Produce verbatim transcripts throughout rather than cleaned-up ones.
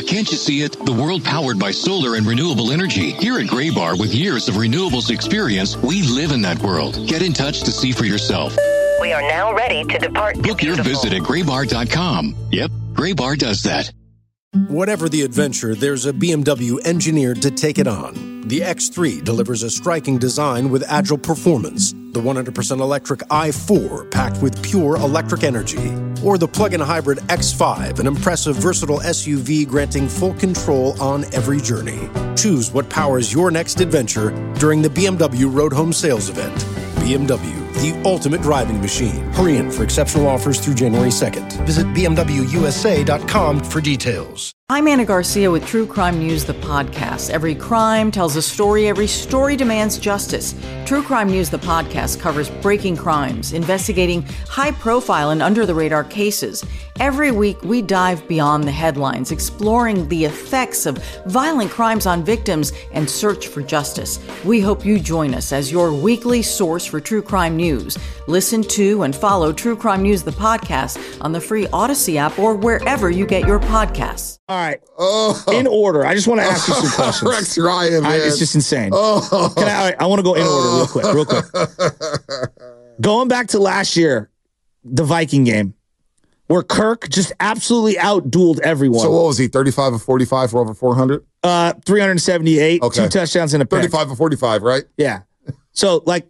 can't you see it? The world powered by solar and renewable energy. Here at Graybar, with years of renewables experience, we live in that world. Get in touch to see for yourself. We are now ready to depart. Book your visit at graybar dot com. Yep, Graybar does that. Whatever the adventure, there's a B M W engineered to take it on. The X three delivers a striking design with agile performance. The one hundred percent electric i four packed with pure electric energy. Or the plug-in hybrid X five, an impressive, versatile S U V granting full control on every journey. Choose what powers your next adventure during the B M W Road Home Sales Event. B M W, the ultimate driving machine. Hurry in for exceptional offers through January second. Visit b m w u s a dot com for details. I'm Anna Garcia with True Crime News, the podcast. Every crime tells a story. Every story demands justice. True Crime News, the podcast, covers breaking crimes, investigating high-profile and under-the-radar cases. Every week, we dive beyond the headlines, exploring the effects of violent crimes on victims and search for justice. We hope you join us as your weekly source for true crime news. Listen to and follow True Crime News, the podcast, on the free Odyssey app or wherever you get your podcasts. All right. Oh. In order. I just want to ask you some questions. Rex Ryan, man. I, it's just insane. Oh. Can I, all right, I want to go in order real quick, real quick. Going back to last year, the Viking game, where Kirk just absolutely outdueled everyone. So what was he, thirty-five of forty-five for over four hundred? Uh, three hundred seventy-eight, okay. Two touchdowns and a pick. thirty-five of forty-five, right? Yeah. So, like,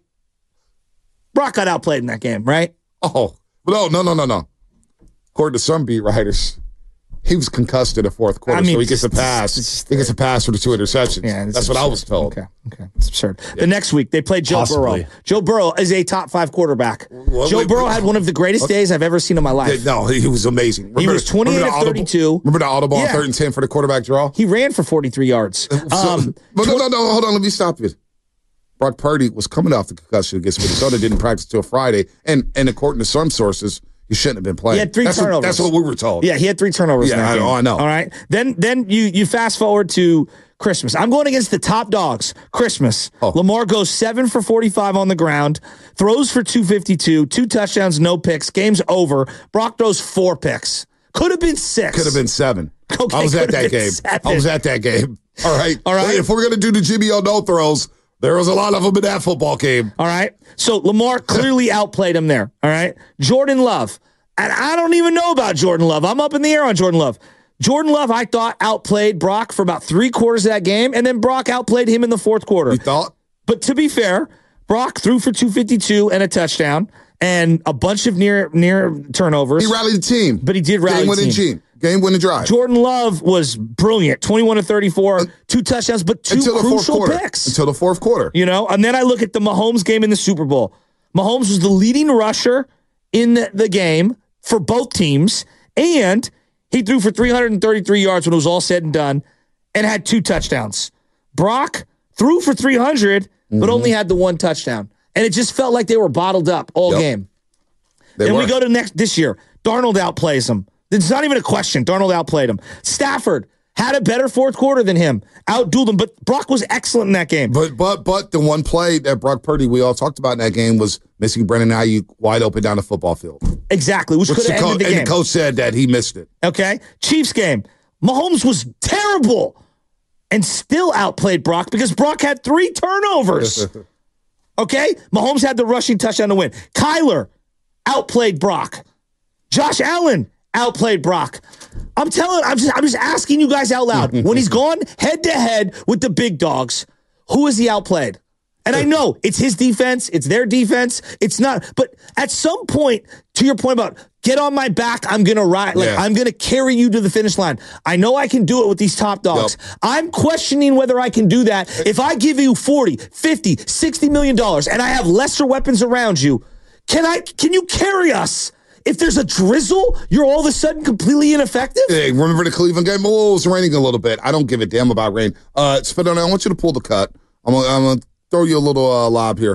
Brock got outplayed in that game, right? Oh, no, no, no, no, no. According to some beat writers, he was concussed in the fourth quarter, I mean, so he gets a pass. Just, he gets a pass for the two interceptions. Yeah, that's absurd. what I was told. Okay, okay, it's absurd. Yeah. The next week they played Joe Possibly. Burrow. Joe Burrow is a top five quarterback. Well, Joe wait, Burrow wait, had one of the greatest okay. days I've ever seen in my life. Yeah, no, he was amazing. Remember, he was twenty-eight of thirty-two. Remember the audible on yeah. third and ten for the quarterback draw? He ran for forty-three yards. So, um, but no, no, no, hold on, let me stop you. Brock Purdy was coming off the concussion against Minnesota, didn't practice till Friday, and and according to some sources, he shouldn't have been playing. He had three that's turnovers. What, that's what we were told. Yeah, he had three turnovers. Yeah, in that I, game. Oh, I know. All right. Then then you you fast forward to Christmas. I'm going against the top dogs. Christmas. Oh. Lamar goes seven for forty-five on the ground, throws for two fifty-two, two touchdowns, no picks. Game's over. Brock throws four picks. Could have been six. Could have been seven. Okay, I was at that game. Seven. I was at that game. All right. All right. If we're going to do the Jimmy O no throws, there was a lot of them in that football game. All right. So Lamar clearly outplayed him there. All right. Jordan Love. And I don't even know about Jordan Love. I'm up in the air on Jordan Love. Jordan Love, I thought, outplayed Brock for about three quarters of that game, and then Brock outplayed him in the fourth quarter. You thought? But to be fair, Brock threw for two fifty-two and a touchdown and a bunch of near near turnovers. He rallied the team. But he did rally the team. team. Game-winning drive. Jordan Love was brilliant. twenty-one to thirty-four, two touchdowns, but two Until the crucial fourth quarter. picks. Until the fourth quarter. You know, and then I look at the Mahomes game in the Super Bowl. Mahomes was the leading rusher in the game for both teams, and he threw for three hundred thirty-three yards when it was all said and done and had two touchdowns. Brock threw for three hundred, mm-hmm. but only had the one touchdown. And it just felt like they were bottled up all yep. game. They then were. we go to next this year. Darnold outplays him. It's not even a question. Darnold outplayed him. Stafford had a better fourth quarter than him. Outdueled him, but Brock was excellent in that game. But but but the one play that Brock Purdy we all talked about in that game was missing Brandon Ayuk wide open down the football field. Exactly, which, which could have ended co- the game. And the coach said that he missed it. Okay, Chiefs game. Mahomes was terrible and still outplayed Brock because Brock had three turnovers. Okay, Mahomes had the rushing touchdown to win. Kyler outplayed Brock. Josh Allen outplayed Brock. I'm telling, I'm just, I'm just asking you guys out loud. When he's gone head to head with the big dogs, who is he outplayed? And I know it's his defense, it's their defense, it's not. But at some point, to your point about get on my back, I'm gonna ride, like yeah. I'm gonna carry you to the finish line. I know I can do it with these top dogs. Yep. I'm questioning whether I can do that. If I give you forty, fifty, sixty million dollars and I have lesser weapons around you, can I? Can you carry us? If there's a drizzle, you're all of a sudden completely ineffective? Hey, remember the Cleveland game? Oh, it was raining a little bit. I don't give a damn about rain. Uh, Spadone, I want you to pull the cut. I'm gonna, I'm gonna throw you a little uh, lob here.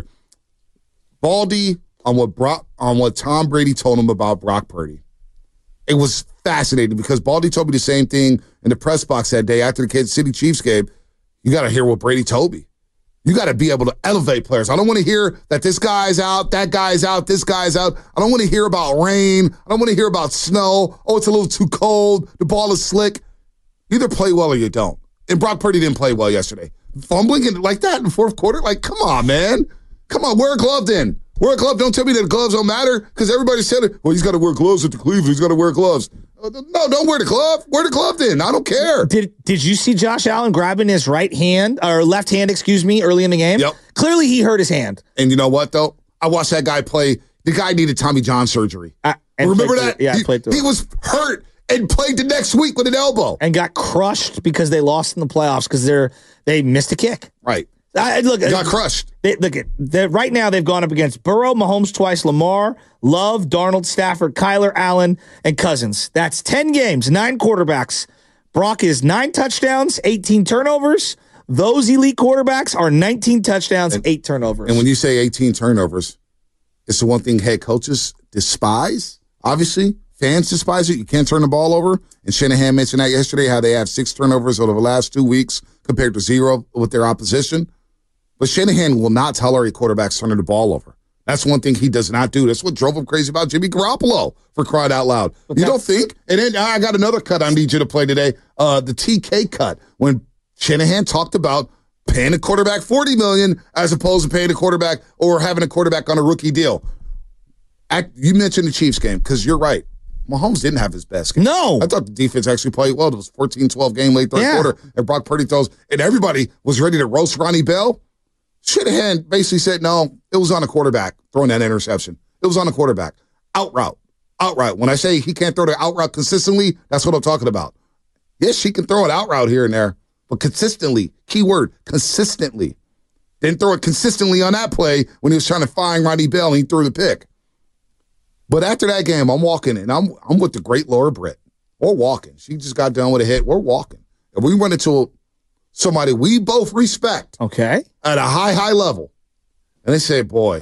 Baldy on what Brock, on what Tom Brady told him about Brock Purdy. It was fascinating because Baldy told me the same thing in the press box that day after the Kansas City Chiefs game. You got to hear what Brady told me. You got to be able to elevate players. I don't want to hear that this guy's out, that guy's out, this guy's out. I don't want to hear about rain. I don't want to hear about snow. Oh, it's a little too cold. The ball is slick. either play well or you don't. And Brock Purdy didn't play well yesterday. Fumbling it like that in the fourth quarter? Like, come on, man. Come on, wear a glove then. Wear a glove. Don't tell me that gloves don't matter because everybody said it. Well, he's got to wear gloves at the Cleveland. He's got to wear gloves. No, don't wear the glove. Wear the glove then. I don't care. Did Did you see Josh Allen grabbing his right hand or left hand, excuse me, early in the game? Yep. Clearly he hurt his hand. And you know what, though? I watched that guy play. The guy needed Tommy John surgery. Uh, Remember that? Through, yeah, he, played through he was hurt and played the next week with an elbow. And got crushed because they lost in the playoffs because they're they missed a kick. Right. I, look, got crushed. They, look, at right now they've gone up against Burrow, Mahomes twice, Lamar, Love, Darnold, Stafford, Kyler, Allen, and Cousins. That's ten games, nine quarterbacks. Brock is nine touchdowns, eighteen turnovers. Those elite quarterbacks are nineteen touchdowns, and, eight turnovers. And when you say eighteen turnovers, it's the one thing head coaches despise. Obviously, fans despise it. You can't turn the ball over. And Shanahan mentioned that yesterday, how they have six turnovers over the last two weeks compared to zero with their opposition. But Shanahan will not tolerate quarterbacks turning the ball over. That's one thing he does not do. That's what drove him crazy about Jimmy Garoppolo, for crying out loud. But you don't think? And then I got another cut I need you to play today, uh, the T K cut, when Shanahan talked about paying a quarterback forty million dollars as opposed to paying a quarterback or having a quarterback on a rookie deal. At, you mentioned the Chiefs game, because you're right. Mahomes didn't have his best game. No. I thought the defense actually played well. It was fourteen twelve game late third yeah. quarter, and Brock Purdy throws, and everybody was ready to roast Ronnie Bell. Shanahan basically said, no, it was on a quarterback throwing that interception. It was on a quarterback. Out route. Out route. When I say he can't throw the out route consistently, that's what I'm talking about. Yes, she can throw it out route here and there, but consistently, key word, consistently. Didn't throw it consistently on that play when he was trying to find Ronnie Bell and he threw the pick. But after that game, I'm walking, and I'm I'm with the great Laura Britt. We're walking. She just got done with a hit. We're walking. And we run into somebody we both respect. Okay. At a high, high level. And they say, boy,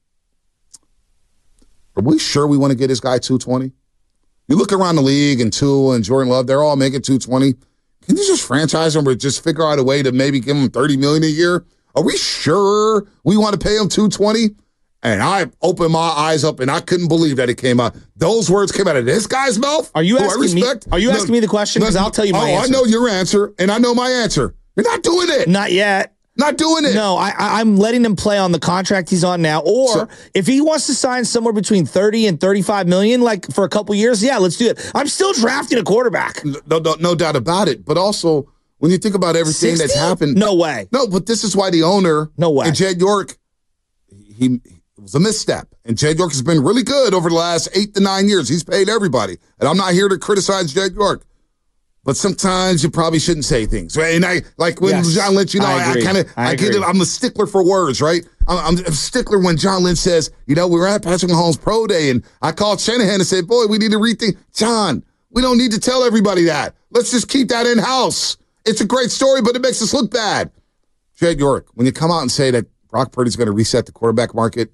are we sure we want to get this guy two twenty? You look around the league, and Tua and Jordan Love, they're all making two twenty. Can you just franchise him or just figure out a way to maybe give him thirty million dollars a year? Are we sure we want to pay him two twenty? And I opened my eyes up, and I couldn't believe that it came out. Those words came out of this guy's mouth. Are you asking me? Are you asking no, me the question? Because I'll tell you my oh, answer. I know your answer, and I know my answer. You're not doing it. Not yet. Not doing it. No, I, I'm letting him play on the contract he's on now. Or so, if he wants to sign somewhere between thirty and thirty-five million, like for a couple years, yeah, let's do it. I'm still drafting a quarterback. No, no, no doubt about it. But also, when you think about everything sixty? That's happened, no way. No, but this is why the owner, no way, and Jed York, he. It was a misstep. And Jed York has been really good over the last eight to nine years. He's paid everybody. And I'm not here to criticize Jed York. But sometimes you probably shouldn't say things. Right? And I, like when yes, John Lynch, you know, I, I kind of, I, I get it. I'm a stickler for words, right? I'm, I'm a stickler when John Lynch says, you know, we were at Patrick Mahomes' pro day, and I called Shanahan and said, boy, we need to rethink. John, we don't need to tell everybody that. Let's just keep that in-house. It's a great story, but it makes us look bad. Jed York, when you come out and say that Brock Purdy's going to reset the quarterback market,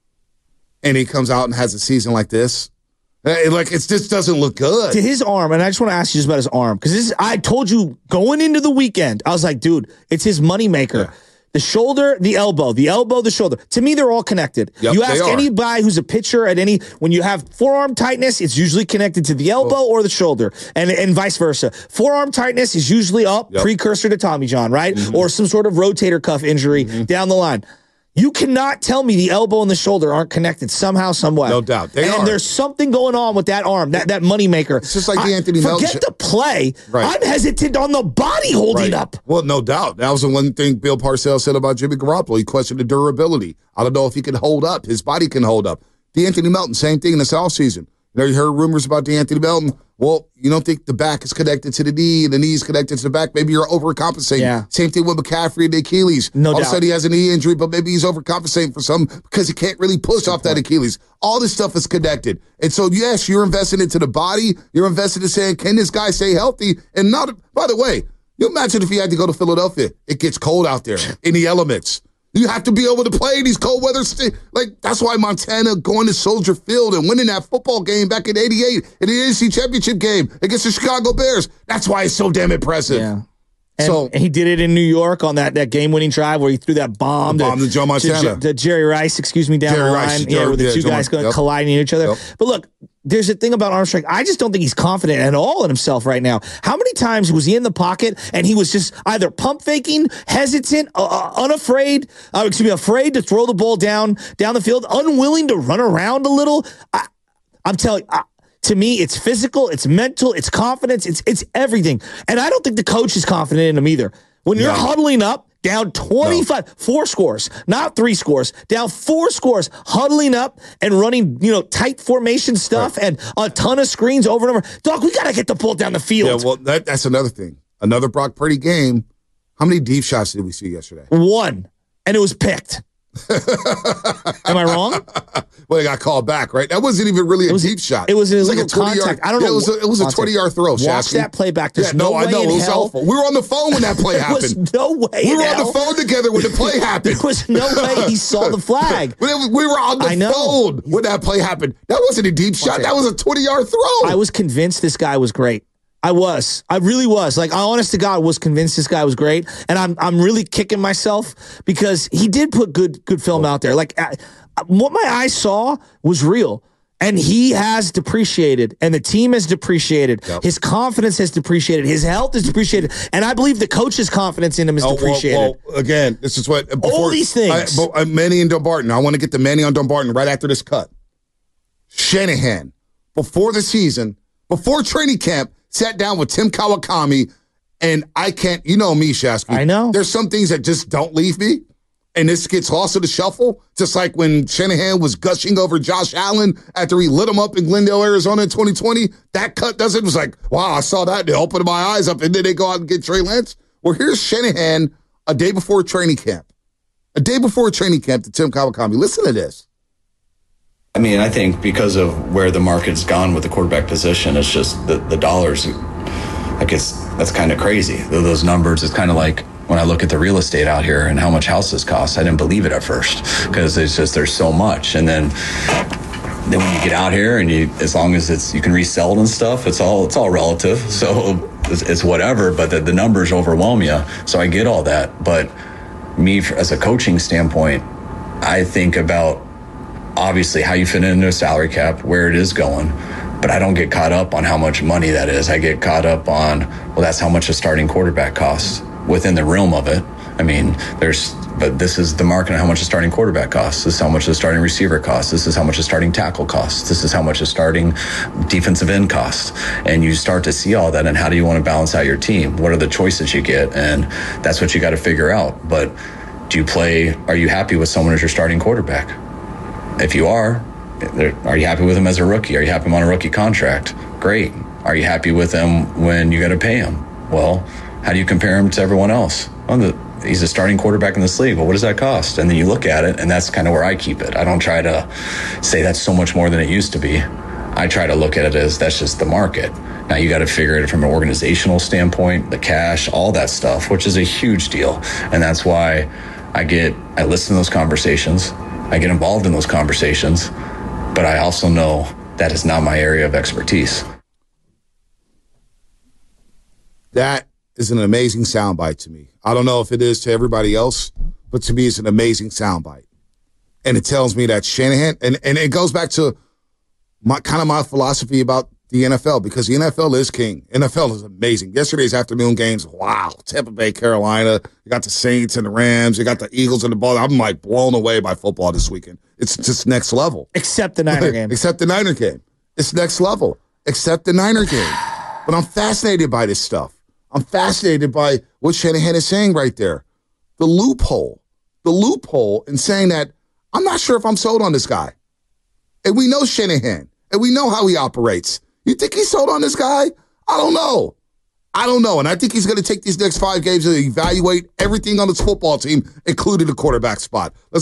and he comes out and has a season like this, like it just doesn't look good. To his arm, and I just want to ask you just about his arm, because I told you going into the weekend, I was like, dude, it's his moneymaker. Yeah. The shoulder, the elbow, the elbow, the shoulder. To me, they're all connected. Yep, you ask anybody who's a pitcher at any, when you have forearm tightness, it's usually connected to the elbow oh. or the shoulder, and, and vice versa. Forearm tightness is usually up, yep. precursor to Tommy John, right? Mm-hmm. Or some sort of rotator cuff injury mm-hmm. down the line. You cannot tell me the elbow and the shoulder aren't connected somehow, some way. No doubt. They and are. There's something going on with that arm, that, that moneymaker. It's just like the Anthony Melton. Forget the play. Right. I'm hesitant on the body holding right. up. Well, no doubt. That was the one thing Bill Parcells said about Jimmy Garoppolo. He questioned the durability. I don't know if he can hold up. His body can hold up. The Anthony Melton, same thing in this offseason. You know, you heard rumors about the Anthony Melton. Well, you don't think the back is connected to the knee and the knee is connected to the back. Maybe you're overcompensating. Yeah. Same thing with McCaffrey and the Achilles. No All doubt. of a sudden he has a knee injury, but maybe he's overcompensating for some because he can't really push Good off point. that Achilles. All this stuff is connected. And so, yes, you're invested into the body. You're invested in saying, can this guy stay healthy? And not, by the way, you imagine if he had to go to Philadelphia. It gets cold out there in the elements. You have to be able to play these cold weather. St- like, that's why Montana going to Soldier Field and winning that football game back in eighty-eight in the A F C Championship game against the Chicago Bears. That's why it's so damn impressive. Yeah. And so he did it in New York on that, that game-winning drive where he threw that bomb, bomb to, to Joe Montana. To, to Jerry Rice, excuse me, down Jerry the Rice, line. Jerry, yeah, where the yeah, two Joe guys Mon- yep. colliding into each other. Yep. But look, there's a thing about Armstrong. I just don't think he's confident at all in himself right now. How many times was he in the pocket and he was just either pump faking, hesitant, uh, unafraid, uh, excuse me, afraid to throw the ball down down the field, unwilling to run around a little? I, I'm telling you, to me, it's physical, it's mental, it's confidence, it's it's everything. And I don't think the coach is confident in him either. When you're no. huddling up, down twenty-five, no. four scores, not three scores, down four scores, huddling up and running, you know, tight formation stuff right. and a ton of screens over and over. Dog, we got to get the ball down the field. Yeah, well, that, that's another thing. Another Brock Purdy game. How many deep shots did we see yesterday? One, and it was picked. Am I wrong? Well, it got called back, right? That wasn't even really a was, deep shot. It was an illegal like contact. Yard, I don't yeah, know. It was a, it was a twenty-yard throw, Watch Shasky. that play back. There's yeah, no, no way I know. in it was hell. awful. We were on the phone when that play happened. There was no way We were in on hell. the phone together when the play happened. There was no way he saw the flag. We were on the phone when that play happened. That wasn't a deep shot. That was a twenty-yard throw. I was convinced this guy was great. I was. I really was. Like, I honest to God was convinced this guy was great. And I'm I'm really kicking myself because he did put good good film out there. Like, I, what my eyes saw was real. And he has depreciated, and the team has depreciated. Yep. His confidence has depreciated. His health is depreciated. And I believe the coach's confidence in him is oh, depreciated. Well, well, again, this is what... Before, all these things. I, but, uh, Manny and Dumbarton. I want to get to Manny on Dumbarton right after this cut. Shanahan, before the season, before training camp, sat down with Tim Kawakami, and I can't... You know me, Shasky. I know. There's some things that just don't leave me. And this gets lost in the shuffle, just like when Shanahan was gushing over Josh Allen after he lit him up in Glendale, Arizona in twenty twenty. That cut doesn't, it was like, wow, I saw that. They opened my eyes up, and then they go out and get Trey Lance. Well, here's Shanahan a day before training camp. A day before training camp to Tim Kawakami. Listen to this. I mean, I think because of where the market's gone with the quarterback position, it's just the, the dollars, I guess that's kind of crazy. Those numbers, it's kind of like, when I look at the real estate out here and how much houses cost, I didn't believe it at first because it's just there's so much. And then then when you get out here and you, as long as it's you can resell it and stuff, it's all it's all relative. So it's, it's whatever. But the, the numbers overwhelm you. So I get all that. But me as a coaching standpoint, I think about obviously how you fit into a salary cap, where it is going. But I don't get caught up on how much money that is. I get caught up on, well, that's how much a starting quarterback costs. Within the realm of it, I mean, there's, but this is the market on how much a starting quarterback costs. This is how much a starting receiver costs. This is how much a starting tackle costs. This is how much a starting defensive end costs. And you start to see all that. And how do you want to balance out your team? What are the choices you get? And that's what you got to figure out. But do you play? Are you happy with someone as your starting quarterback? If you are, are you happy with him as a rookie? Are you happy on a rookie contract? Great. Are you happy with him when you got to pay him? Well, how do you compare him to everyone else? Well, the, he's a starting quarterback in this league. Well, what does that cost? And then you look at it, and that's kind of where I keep it. I don't try to say that's so much more than it used to be. I try to look at it as that's just the market. Now, you got to figure it from an organizational standpoint, the cash, all that stuff, which is a huge deal. And that's why I get, I listen to those conversations. I get involved in those conversations. But I also know that is not my area of expertise. That is an amazing soundbite to me. I don't know if it is to everybody else, but to me, it's an amazing soundbite. And it tells me that Shanahan, and, and it goes back to my kind of my philosophy about the N F L, because the N F L is king. N F L is amazing. Yesterday's afternoon games, wow. Tampa Bay, Carolina, you got the Saints and the Rams, you got the Eagles and the Ball. I'm like blown away by football this weekend. It's just next level. Except the Niner game. Except the Niner game. It's next level. Except the Niner game. But I'm fascinated by this stuff. I'm fascinated by what Shanahan is saying right there. The loophole. The loophole in saying that I'm not sure if I'm sold on this guy. And we know Shanahan. And we know how he operates. You think he's sold on this guy? I don't know. I don't know. And I think he's going to take these next five games and evaluate everything on his football team, including the quarterback spot. Let's